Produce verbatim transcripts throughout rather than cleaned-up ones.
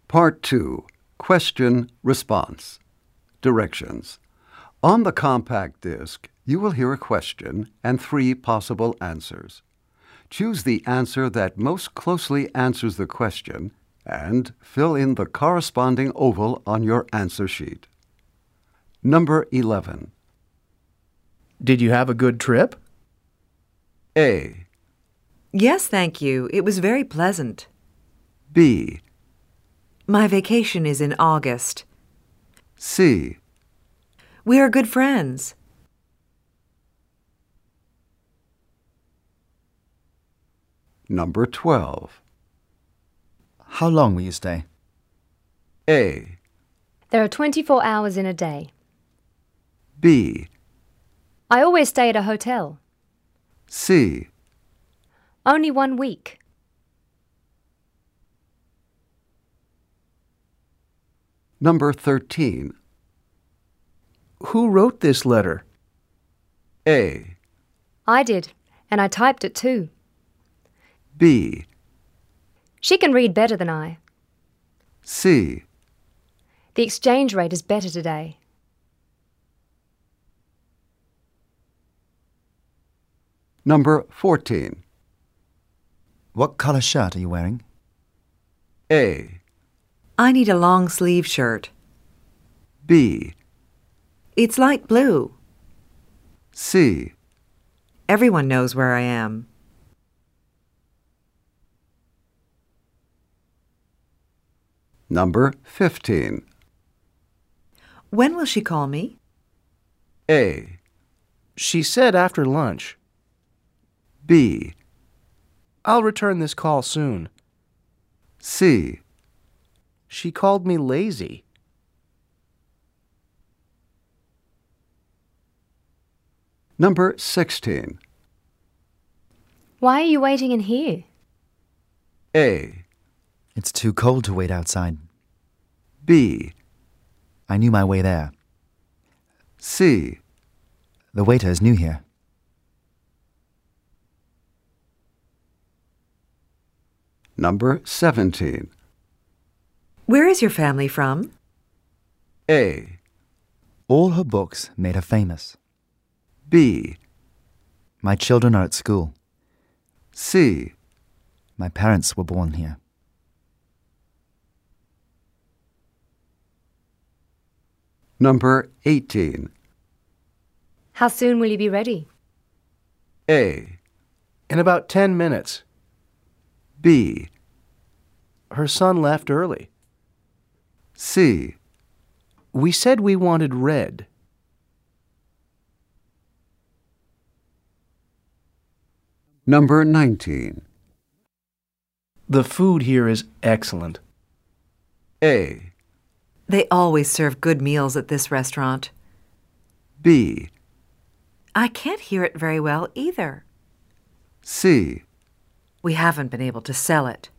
Part two. Question Response. Directions. On the compact disc, you will hear a question and three possible answers. Choose the answer that most closely answers the question and fill in the corresponding oval on your answer sheet. Number eleven. Did you have a good trip? A. Yes, thank you. It was very pleasant. B. My vacation is in August. C. We are good friends. Number twelve. How long will you stay? A. There are twenty-four hours in a day. B. I always stay at a hotel. C. Only one week. Number thirteen. Who wrote this letter? A. I did, and I typed it too. B. She can read better than I. C. The exchange rate is better today. Number fourteen. What color shirt are you wearing? A. I need a long sleeve shirt. B. It's light blue. C. Everyone knows where I am. Number fifteen. When will she call me? A. She said after lunch. B. I'll return this call soon. C. She called me lazy. Number sixteen. Why are you waiting in here? A. It's too cold to wait outside. B. I knew my way there. C. The waiter is new here. Number seventeen. Where is your family from? A. All her books made her famous. B. My children are at school. C. My parents were born here. Number eighteen. How soon will you be ready? A. In about ten minutes. B. Her son left early. C. We said we wanted red. Number nineteen. The food here is excellent. A. They always serve good meals at this restaurant. B. I can't hear it very well either. C. We haven't been able to sell it.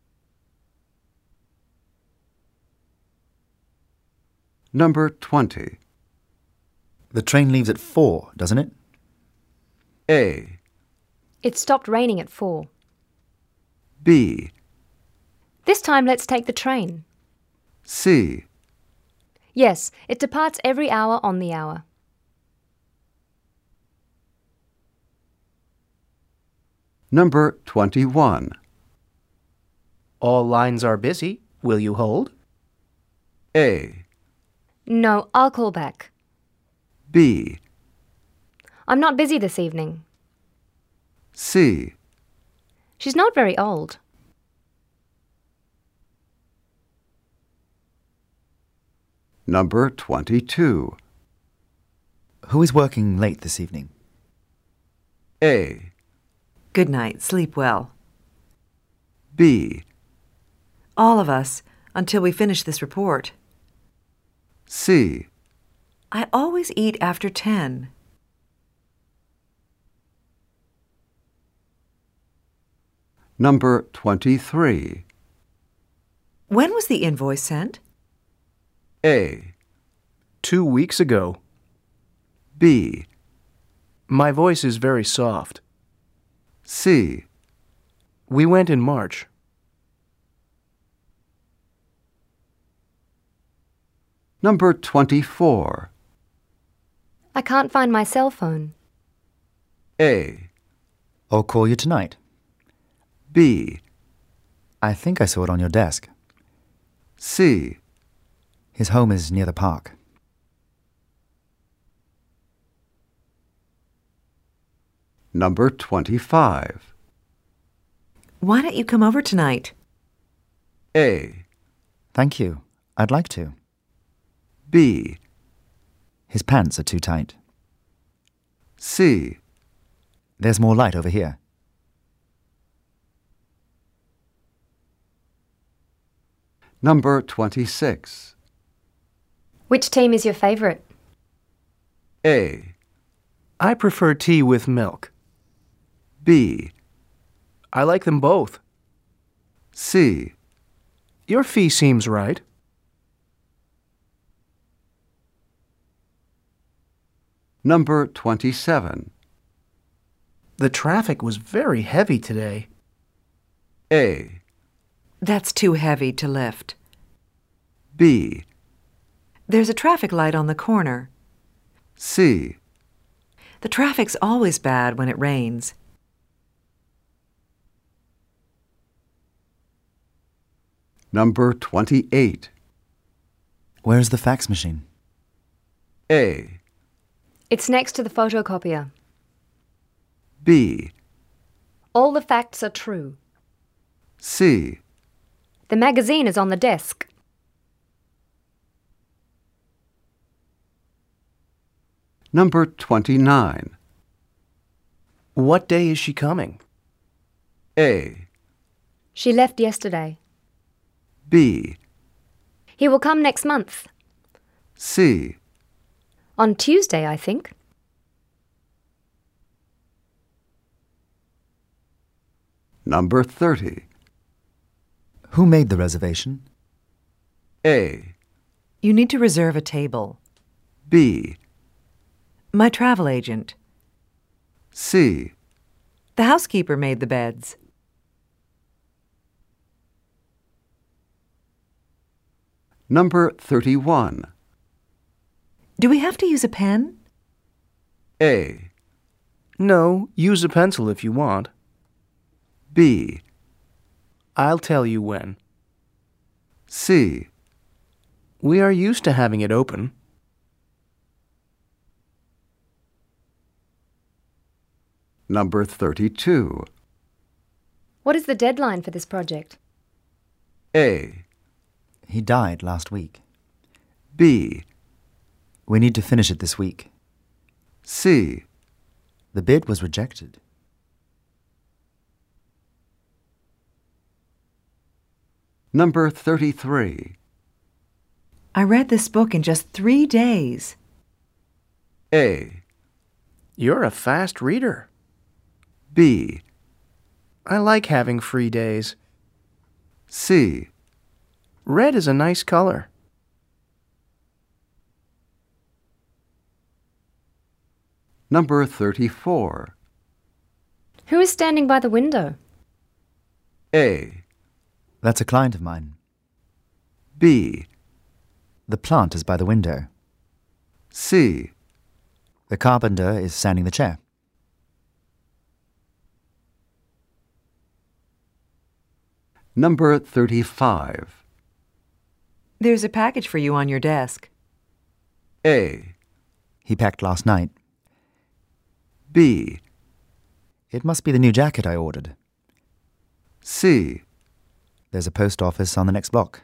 Number twenty. The train leaves at four, doesn't it? A. It stopped raining at four. B. This time let's take the train. C. Yes, it departs every hour on the hour. Number twenty-one. All lines are busy. Will you hold? A. No, I'll call back. B. I'm not busy this evening. C. She's not very old. Number twenty-two. Who is working late this evening? A. Good night. Sleep well. B. All of us, until we finish this report. C. I always eat after ten. Number twenty-three. When was the invoice sent? A. Two weeks ago. B. My voice is very soft. C. We went in March. Number twenty-four. I can't find my cell phone. A. I'll call you tonight. B. I think I saw it on your desk. C. His home is near the park. Number twenty-five. Why don't you come over tonight? A. Thank you. I'd like to. B. His pants are too tight. C. There's more light over here. Number twenty-six. Which team is your favorite? A. I prefer tea with milk. B. I like them both. C. Your fee seems right. Number twenty-seven. The traffic was very heavy today. A. That's too heavy to lift. B. There's a traffic light on the corner. C. The traffic's always bad when it rains. Number twenty-eight. Where's the fax machine? A. It's next to the photocopier. B. All the facts are true. C. The magazine is on the desk. Number twenty-nine. What day is she coming? A. She left yesterday. B. He will come next month. C. On Tuesday, I think. Number thirty. Who made the reservation? A. You need to reserve a table. B. My travel agent. C. The housekeeper made the beds. Number thirty-one. Do we have to use a pen? A. No, use a pencil if you want. B. I'll tell you when. C. We are used to having it open. Number thirty-two. What is the deadline for this project? A. He died last week. B. We need to finish it this week. C. The bid was rejected. Number thirty-three. I read this book in just three days. A. You're a fast reader. B. I like having free days. C. Red is a nice color. Number thirty-four. Who is standing by the window? A. That's a client of mine. B. The plant is by the window. C. The carpenter is sanding the chair. Number thirty-five. There's a package for you on your desk. A. He packed last night. B. It must be the new jacket I ordered. C. There's a post office on the next block.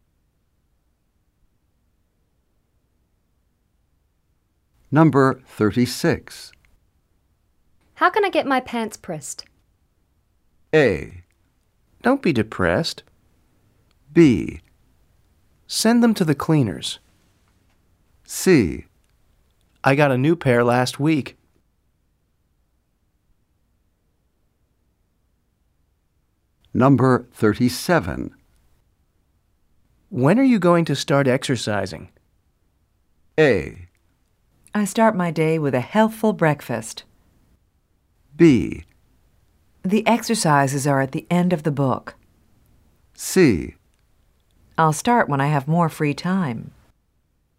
Number thirty-six. How can I get my pants pressed? A. Don't be depressed. B. Send them to the cleaners. C. I got a new pair last week. Number thirty-seven. When are you going to start exercising? A. I start my day with a healthful breakfast. B. The exercises are at the end of the book. C. I'll start when I have more free time.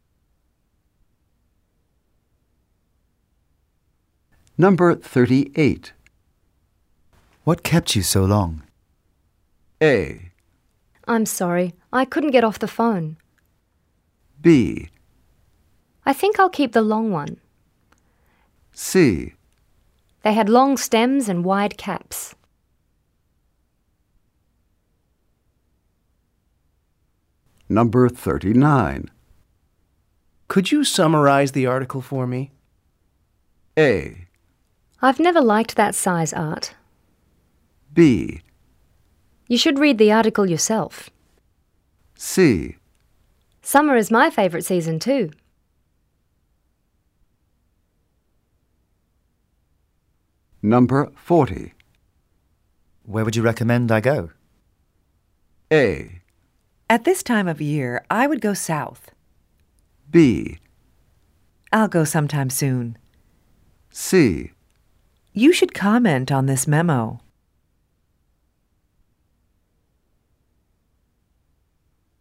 Number thirty-eight. What kept you so long? A. I'm sorry, I couldn't get off the phone. B. I think I'll keep the long one. C. They had long stems and wide caps. Number thirty-nine. Could you summarize the article for me? A. I've never liked that size art. B. You should read the article yourself. C. Summer is my favourite season too. Number forty. Where would you recommend I go? A. At this time of year, I would go south. B. I'll go sometime soon. C. You should comment on this memo.